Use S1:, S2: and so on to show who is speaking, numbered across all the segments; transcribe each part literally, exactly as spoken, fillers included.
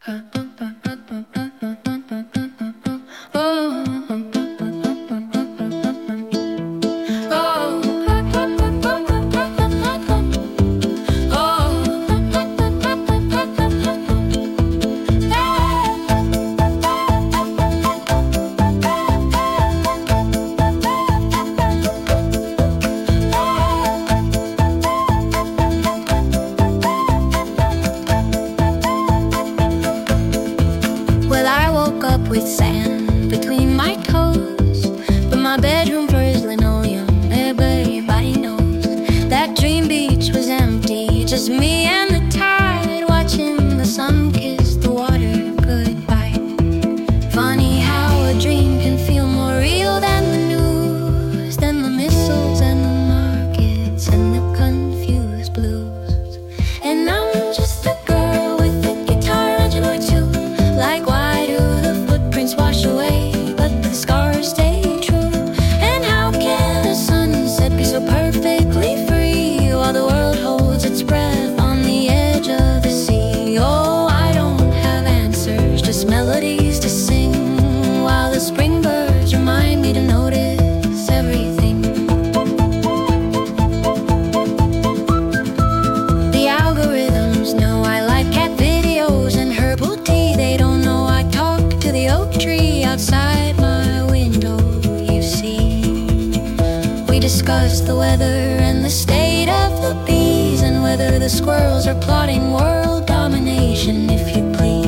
S1: With sand between my toes, but my bedroom floor is linoleum. Everybody knows that dream beach was empty, just me and the tide, watching the sun kiss the water goodbye. Funny how a dream can feel more real than the news, than the missiles and the markets and the confused blues. And I'm just a girl with a guitar legend or two. Like, why do the footprints wash away, but the scars stay true? And how can a sunset be so perfectly free, while the world holds its breath on the edge of the sea? Oh, I don't have answers, just melodies to sing, while the spring birds remind me to notice everything. The algorithms know I like cat videos and herbal tea. They don't know I talk to the oak tree outside my window, you see. We discuss the weather and the state of the bees, and whether the squirrels are plotting world domination, if you please.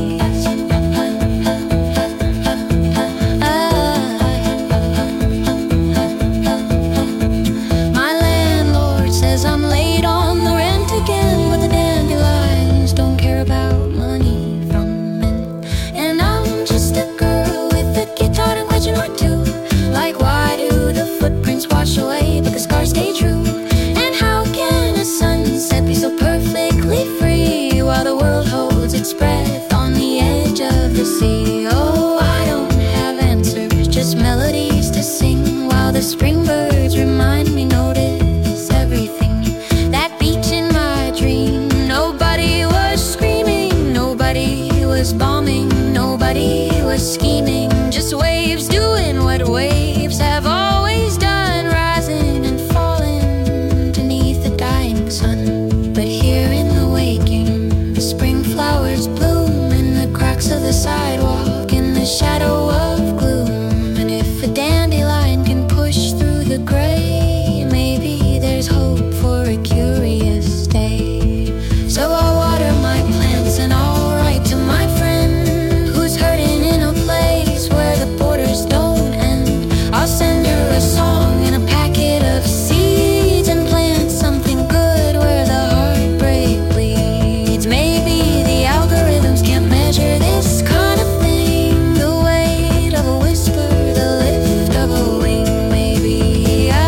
S1: My landlord says I'm late on the rent again, but the dandelions don't care about money from men. And I'm just a girl with a guitar and question or two. Like, why do the footprints wash away, but the scars stay true? And how can a sunset be so perfectly free, while the world holds its breath on the edge of the sea? Oh, I don't have answers, just melodies to sing, while the spring birds remind me notice everything. That beach in my dream, nobody was screaming, nobody was bombing, nobody was scheming, just waves doing what waves have always done, rising and falling beneath the dying sun. But here in the waking, the spring flowers bloom in the cracks of the sidewalk, in the shadow of gloom. And if a dandelion can push through the gray, maybe there's hope for a curious day. So I'll water my plants and I'll write to my friend who's hurting in a place where the borders don't end. I'll send her a song and a packet of seeds, and plant something good where the heartbreak bleeds. Maybe the algorithms can't measure this kind of thing, the weight of a whisper, the lift of a wing. Maybe I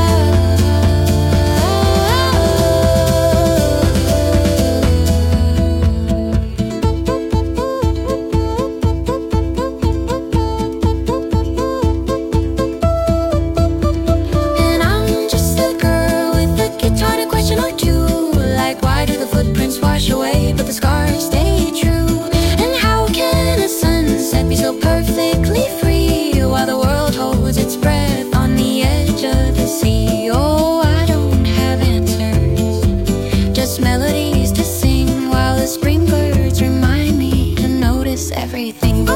S1: And I'm just a girl with a guitar and a question or two. Like, why do the footprints wash away, but the scars stay true? And how can a sunset be so perfectly free, while the world holds its breath on the edge of the sea? Oh, I don't have answers, just melodies to sing, while the spring birds remind me to notice everything.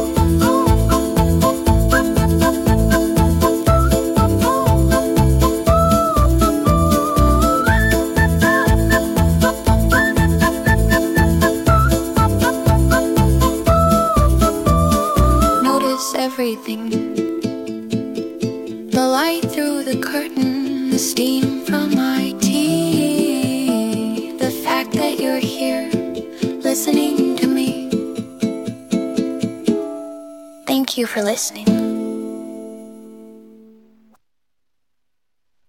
S1: Notice everything. The light through the curtain, the steam from my tea, the fact that you're here listening to me. Thank you for listening.